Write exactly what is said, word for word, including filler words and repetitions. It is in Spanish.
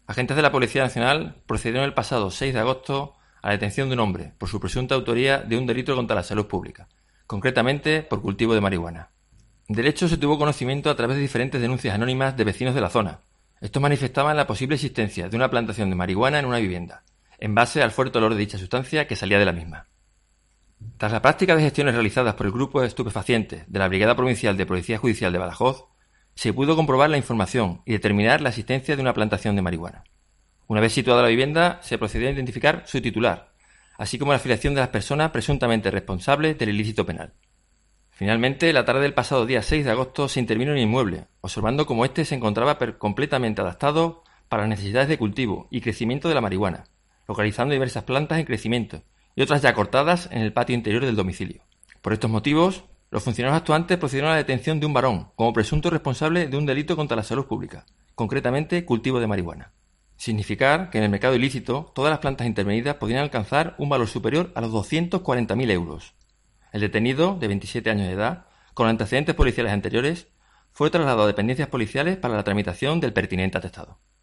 Agentes de la Policía Nacional procedieron el pasado seis de agosto a la detención de un hombre por su presunta autoría de un delito contra la salud pública, concretamente por cultivo de marihuana. Del hecho se tuvo conocimiento a través de diferentes denuncias anónimas de vecinos de la zona. Estos manifestaban la posible existencia de una plantación de marihuana en una vivienda, en base al fuerte olor de dicha sustancia que salía de la misma. Tras la práctica de gestiones realizadas por el Grupo de Estupefacientes de la Brigada Provincial de Policía Judicial de Badajoz, se pudo comprobar la información y determinar la existencia de una plantación de marihuana. Una vez situada la vivienda, se procedió a identificar su titular, así como la afiliación de las personas presuntamente responsables del ilícito penal. Finalmente, la tarde del pasado día seis de agosto se intervino en el inmueble, observando cómo éste se encontraba completamente adaptado para las necesidades de cultivo y crecimiento de la marihuana, localizando diversas plantas en crecimiento y otras ya cortadas en el patio interior del domicilio. Por estos motivos, los funcionarios actuantes procedieron a la detención de un varón como presunto responsable de un delito contra la salud pública, concretamente cultivo de marihuana. Significar que en el mercado ilícito todas las plantas intervenidas podrían alcanzar un valor superior a los doscientos cuarenta mil euros. El detenido, de veintisiete años de edad, con antecedentes policiales anteriores, fue trasladado a dependencias policiales para la tramitación del pertinente atestado.